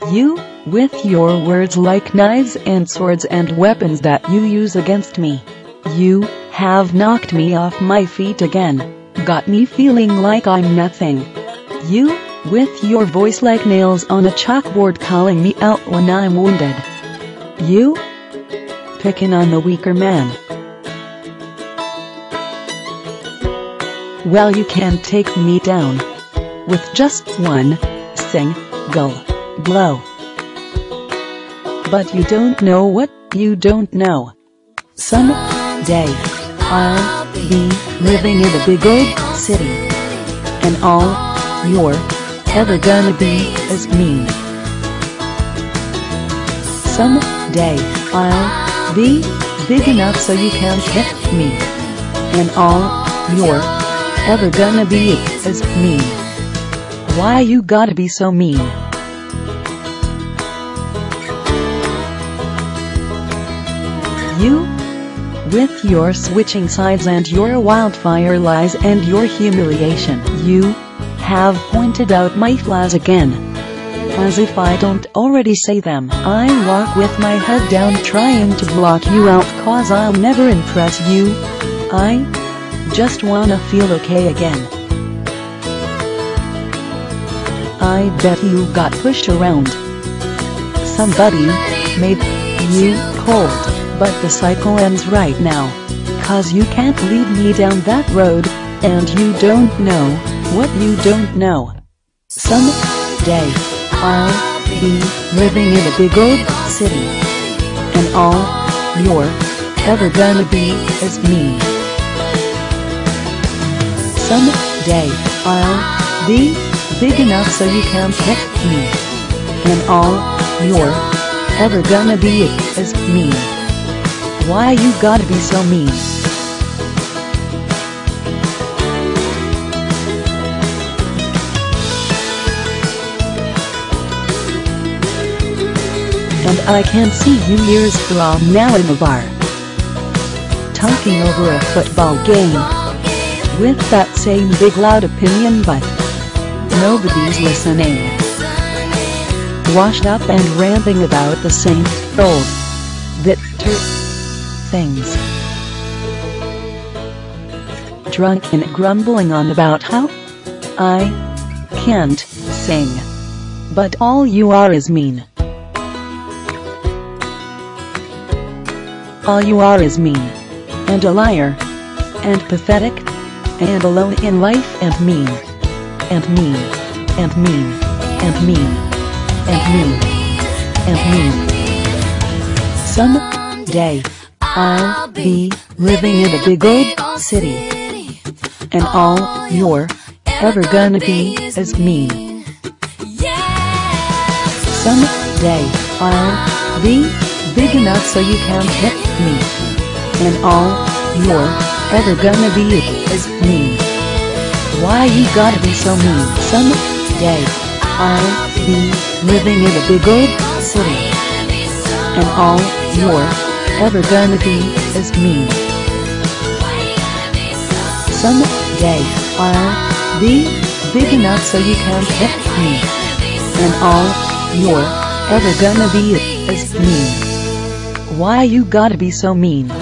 You, with your words like knives and swords and weapons that you use against me. You have knocked me off my feet again, got me feeling like I'm nothing. You, with your voice like nails on a chalkboard calling me out when I'm wounded. You, picking on the weaker man. Well, you can take me down with just one single blow. But you don't know what you don't know. Someday I'll be living in a big old city, and all you're ever gonna be is mean. Someday I'll be big enough so you can't hit me, and all you're ever gonna be is mean. Why you gotta be so mean? You, with your switching sides and your wildfire lies and your humiliation, you have pointed out my flaws again. As if I don't already say them. I walk with my head down trying to block you out cause I'll never impress you. I just wanna feel okay again. I bet you got pushed around. Somebody made you cold. But the cycle ends right now. Cause you can't lead me down that road, and you don't know what you don't know. Someday I'll be living in a big old city, and all you're ever gonna be is me. Someday I'll be big enough so you can't hit me, and all you're ever gonna be is me. Why you gotta be so mean? And I can see you years from now in a bar, talking over a football game, with that same big loud opinion, but nobody's listening. Washed up and ranting about the same old bitter things. Drunk and grumbling on about how I can't sing, but all you are is mean. All you are is mean, and a liar, and pathetic, and alone in life, and mean, and mean, and mean, and mean, and mean, and mean. Someday I'll be living in a big old city, and all you're ever gonna be is mean. Someday I'll be big enough so you can't hit me, and all you're ever gonna be is mean. Why you gotta be so mean? Someday I'll be living in a big old city, and all you're ever gonna be is mean. Someday I'll be big enough so you can't hit me, and all you're ever gonna be is mean. Why you gotta be so mean?